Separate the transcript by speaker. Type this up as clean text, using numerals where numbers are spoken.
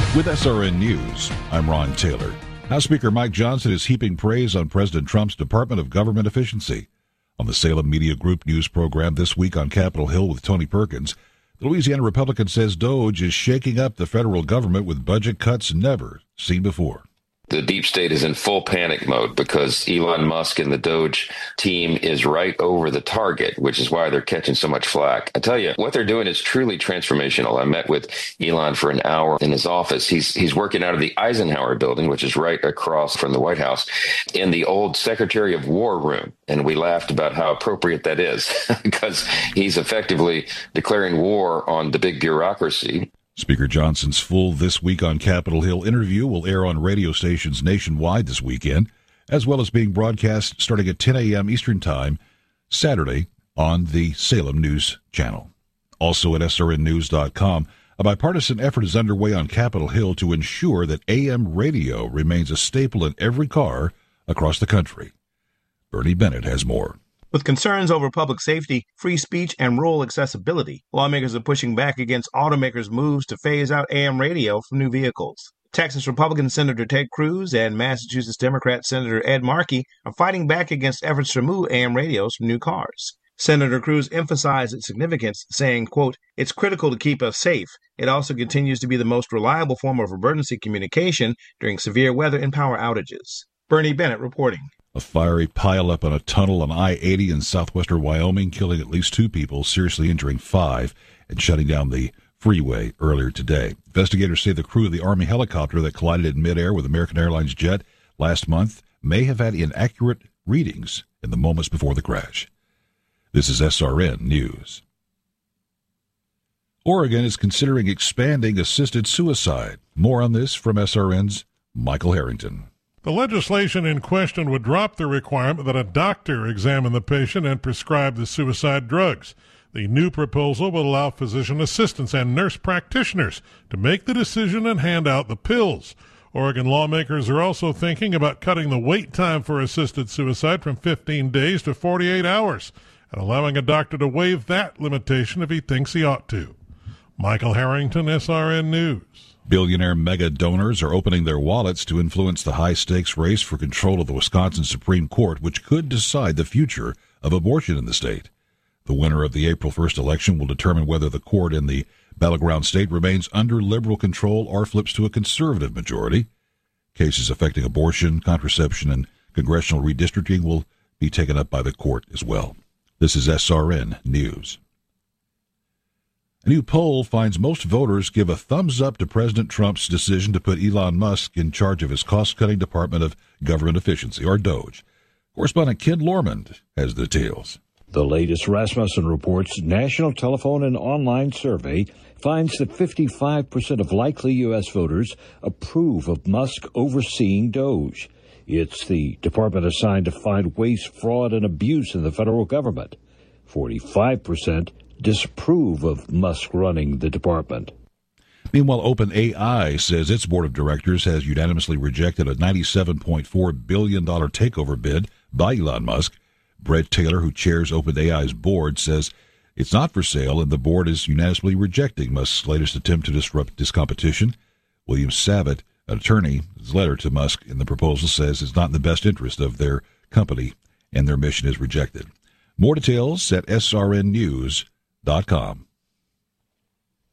Speaker 1: With SRN News, I'm Ron Taylor. House Speaker Mike Johnson is heaping praise on President Trump's Department of Government Efficiency. On the Salem Media Group news program this week on Capitol Hill with Tony Perkins, the Louisiana Republican says DOGE is shaking up the federal government with budget cuts never seen before.
Speaker 2: The deep state is in full panic mode because Elon Musk and the DOGE team is right over the target, which is why they're catching so much flack. I tell you, what they're doing is truly transformational. I met with Elon for an hour in his office. He's working out of the Eisenhower building, which is right across from the White House, in the old Secretary of War room. And we laughed about how appropriate that is because he's effectively declaring war on the big bureaucracy.
Speaker 1: Speaker Johnson's full This Week on Capitol Hill interview will air on radio stations nationwide this weekend, as well as being broadcast starting at 10 a.m. Eastern Time, Saturday, on the Salem News Channel. Also at srnnews.com, a bipartisan effort is underway on Capitol Hill to ensure that AM radio remains a staple in every car across the country. Bernie Bennett has more.
Speaker 3: With concerns over public safety, free speech, and rural accessibility, lawmakers are pushing back against automakers' moves to phase out AM radio from new vehicles. Texas Republican Senator Ted Cruz and Massachusetts Democrat Senator Ed Markey are fighting back against efforts to remove AM radios from new cars. Senator Cruz emphasized its significance, saying, quote, "It's critical to keep us safe. It also continues to be the most reliable form of emergency communication during severe weather and power outages." Bernie Bennett reporting.
Speaker 1: A fiery pileup on a tunnel on I-80 in southwestern Wyoming, killing at least 2 people, seriously injuring 5, and shutting down the freeway earlier today. Investigators say the crew of the Army helicopter that collided in midair with American Airlines jet last month may have had inaccurate readings in the moments before the crash. This is SRN News. Oregon is considering expanding assisted suicide. More on this from SRN's Michael Harrington.
Speaker 4: The legislation in question would drop the requirement that a doctor examine the patient and prescribe the suicide drugs. The new proposal will allow physician assistants and nurse practitioners to make the decision and hand out the pills. Oregon lawmakers are also thinking about cutting the wait time for assisted suicide from 15 days to 48 hours and allowing a doctor to waive that limitation if he thinks he ought to. Michael Harrington, SRN News.
Speaker 1: Billionaire mega donors are opening their wallets to influence the high-stakes race for control of the Wisconsin Supreme Court, which could decide the future of abortion in the state. The winner of the April 1st election will determine whether the court in the battleground state remains under liberal control or flips to a conservative majority. Cases affecting abortion, contraception, and congressional redistricting will be taken up by the court as well. This is SRN News. A new poll finds most voters give a thumbs up to President Trump's decision to put Elon Musk in charge of his cost-cutting Department of Government Efficiency, or DOGE. Correspondent Ken Lormand has the details.
Speaker 5: The latest Rasmussen Reports National Telephone and Online Survey finds that 55% of likely U.S. voters approve of Musk overseeing DOGE. It's the department assigned to find waste, fraud, and abuse in the federal government. 45% disapprove of Musk running the department.
Speaker 1: Meanwhile, OpenAI says its board of directors has unanimously rejected a $97.4 billion takeover bid by Elon Musk. Bret Taylor, who chairs OpenAI's board, says it's not for sale, and the board is unanimously rejecting Musk's latest attempt to disrupt this competition. William Savitt, an attorney, his letter to Musk in the proposal says it's not in the best interest of their company, and their mission is rejected. More details at srnnews.com.